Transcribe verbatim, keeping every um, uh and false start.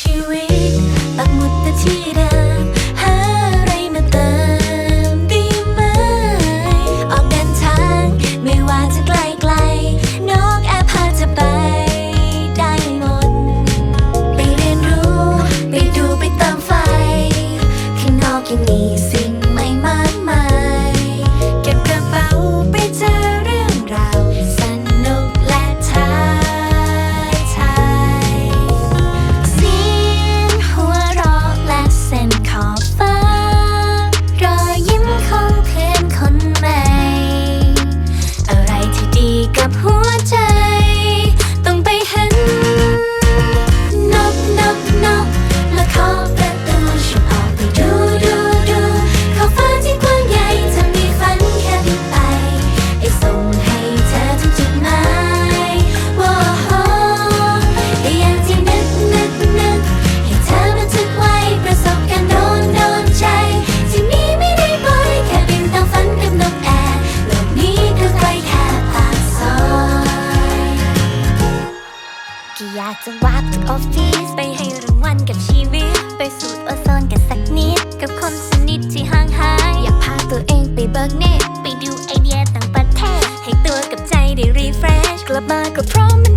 ชีวิตปักหมุดแต่ที่เดิมหาอะไรมาเติมดีไหมออกเดินทางไม่ว่าจะไกลไกลนกแอบพาจะไปได้หมดไปเรียนรู้ไปดูไปเติมไฟข้างนอกยังมีสิ่งใหม่มากมายเก็บกระเป๋าไปเจอเรื่องราวสนุกและท้าทายเสียงหัวเราะและเส้นขอบฟ้ารอยยิ้มของเพื่อนคนใหม่อะไรที่ดีกับหัวใจต้องไปเห็นนกนกนกและขอประตูฉันออกไปดูดูดูขอบฟ้าที่กว้างใหญ่ถ้ามีฝันแค่บินไปให้ส่งให้เธอถึงจุดหมายว้าวได้อย่างที่นึกนึกนึกให้เธอบันทึกไว้ประสบการณ์โดนโดนใจที่มีไม่ได้บ่อยแค่บินตามฝันกับนกแอร์โลกนี้ก็ไกลแค่ปากซอยก็อยากจะวาบจากออฟฟิศไปให้รางวัลกับชีวิตไปสูดโอโซนกันสักนิดกับคนสนิทที่ห่างหายอยากพาตัวเองไปเบิกเนตรไปดูไอเดียต่างประเทศให้ตัวกับใจได้รีเฟรชกลับมาก็พร้อม